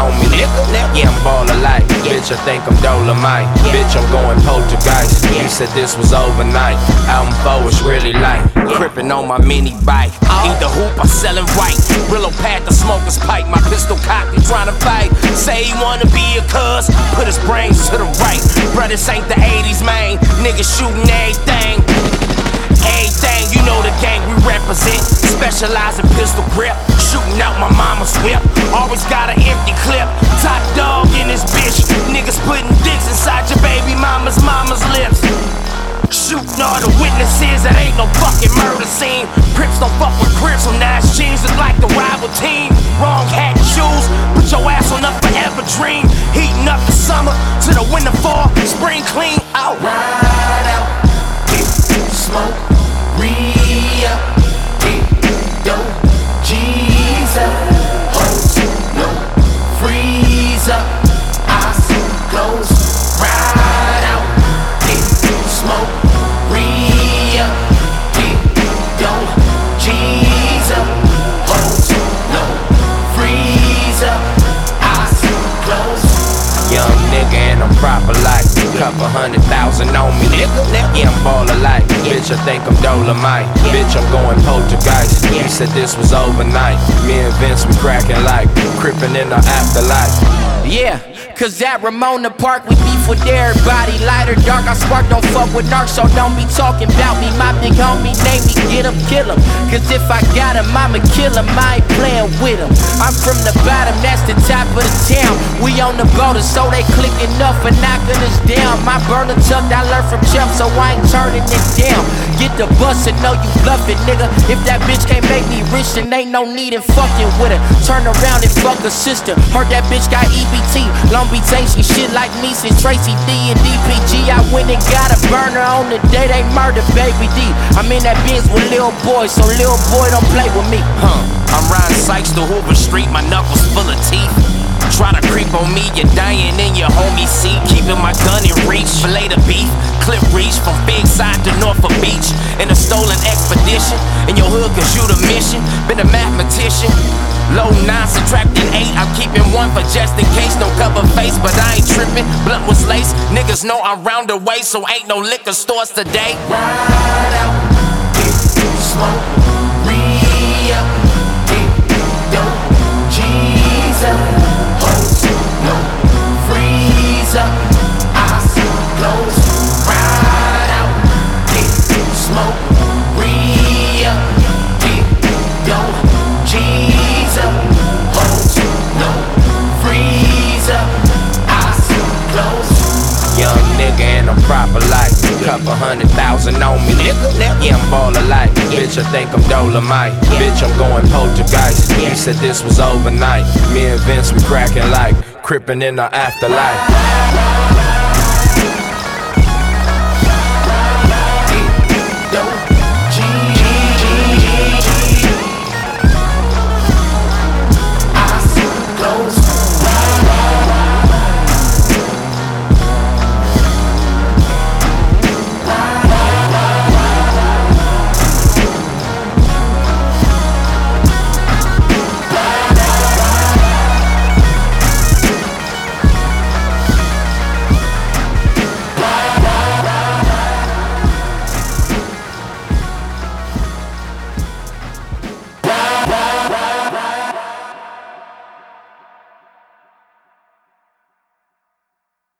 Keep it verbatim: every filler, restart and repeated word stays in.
on me, nigga. Yeah, I'm ballin' like, bitch, I think I'm Dolomite. Bitch, I'm going poltergeist. You said this was overnight. Album four is really light. Crippin' on my mini bike. Eat the hoop, I'm sellin' white. Brillo pad the smoker's pipe. My pistol cocked, he tryna fight. Say he wanna be a cuz, put his brains to the right. Bruh, this ain't the eighties, man. Niggas shootin' everything. Everything, you know the gang we represent. Specialize in pistol grip. Shooting out my mama's whip. Always got an empty clip. Top dog in this bitch. Niggas putting dicks inside your baby mama's mama's lips. Shooting all the witnesses, that ain't no fucking murder scene. Crips don't fuck with Crips, so nice jeans look like the rival team. Wrong hat and shoes, put your ass on a forever dream. Heating up the summer to the winter fall, spring clean out. Ride out, get smoke, re-up, get dope, Jesus, hold no, freeze up, eyes closed. Ride out, get smoke, re-up, get dope, Jesus, hold no, freeze up, eyes closed. Young nigga and I'm proper like. Couple hundred thousand on me, nigga. Yeah, I'm ballin' like. Bitch, I think I'm Dolomite. Bitch, I'm going poltergeist. You said this was overnight. Me and Vince, we crackin' like. Crippin' in the afterlife. Yeah, cause at Ramona Park we beef with everybody. Light or dark, I spark, don't fuck with narcs. So don't be talking about me. My big homie name me, get him, kill him. Cause if I got him, I'ma kill him. I ain't playin' with him. I'm from the bottom, that's the top of the town. We on the border, so they clicking up for knocking us down. My burner tucked, I learned from Chef, so I ain't turning it down. Get the bus and know you bluffing, nigga. If that bitch can't make me rich, then ain't no need in fucking with her. Turn around and fuck her sister. Heard that bitch got E B T. Long Beach ain't she shit like me since Tracy D and D P G. I went and got a burner on the day they murdered Baby D. I'm in that Benz with Lil Boy, so Lil Boy don't play with me. Huh, I'm riding Sykes to Hoover Street, my knuckles full of teeth. Try to creep on me, you're dying in your homie seat. Keeping my gun in reach, fillet the beef. Clip reach from Big Side to Norfolk Beach. In a stolen expedition, in your hood cause you the mission. Been a mathematician. Low nine, subtracting eight. I'm keeping one for just in case. No cover face, but I ain't tripping. Blunt was lace. Niggas know I'm round the way, so ain't no liquor stores today. Ride out, get smoke, re-up, get dope, Jesus. No, freeze up, eyes closed. Ride out, get smoke, re-up, get dope, Jesus. Hold, no, freeze up, eyes closed. Young nigga and I'm proper like. Couple hundred thousand on me, nigga. Yeah, I'm ballin' like. Bitch, I think I'm Dolomite. Bitch, I'm going poltergeist. You said this was overnight. Me and Vince, we crackin' like. Crippin' in the afterlife.